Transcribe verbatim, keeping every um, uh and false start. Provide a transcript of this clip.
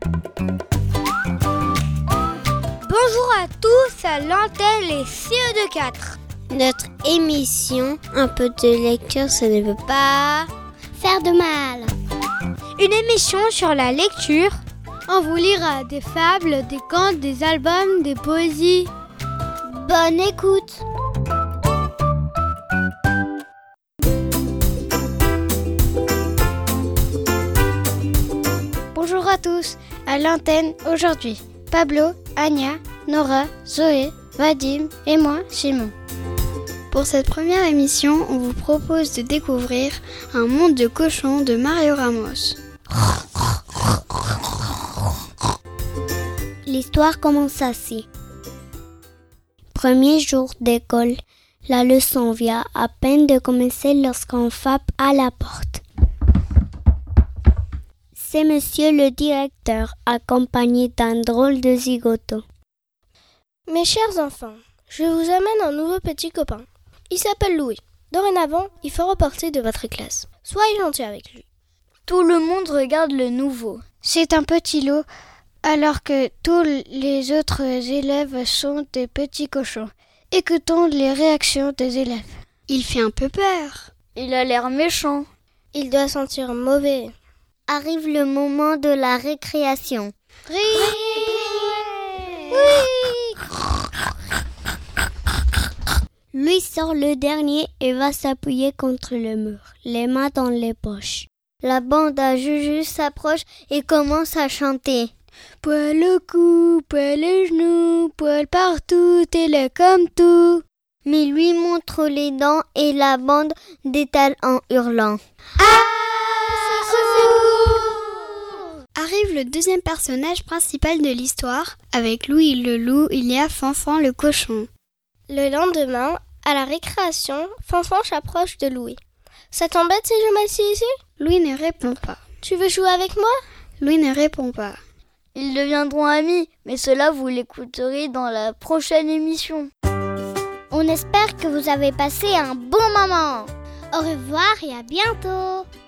Bonjour à tous, à l'antenne les C E deux quatre. Notre émission, un peu de lecture, ça ne veut pas faire de mal. Une émission sur la lecture. On vous lira des fables, des contes, des albums, des poésies. Bonne écoute. Bonjour à tous, à l'antenne aujourd'hui, Pablo, Anya, Nora, Zoé, Vadim et moi, Simon. Pour cette première émission, on vous propose de découvrir Un monde de cochons de Mario Ramos. L'histoire commence ainsi. Premier jour d'école, la leçon vient à peine de commencer lorsqu'on frappe à la porte. C'est monsieur le directeur, accompagné d'un drôle de zigoto. Mes chers enfants, je vous amène un nouveau petit copain. Il s'appelle Louis. Dorénavant, il fera partie de votre classe. Soyez gentils avec lui. Tout le monde regarde le nouveau. C'est un petit loup, alors que tous les autres élèves sont des petits cochons. Écoutons les réactions des élèves. Il fait un peu peur. Il a l'air méchant. Il doit sentir mauvais. Arrive le moment de la récréation. Oui. Oui. Lui sort le dernier et va s'appuyer contre le mur, les mains dans les poches. La bande à Juju s'approche et commence à chanter. Poil au cou, poil aux genoux, poil partout, et là comme tout. Mais lui montre les dents et la bande détale en hurlant. Ah, Arrive le deuxième personnage principal de l'histoire. Avec Louis le loup, il y a Fanfan le cochon. Le lendemain, à la récréation, Fanfan s'approche de Louis. Ça t'embête si je m'assieds ici ? Louis ne répond pas. Tu veux jouer avec moi ? Louis ne répond pas. Ils deviendront amis, mais cela vous l'écouterez dans la prochaine émission. On espère que vous avez passé un bon moment. Au revoir et à bientôt.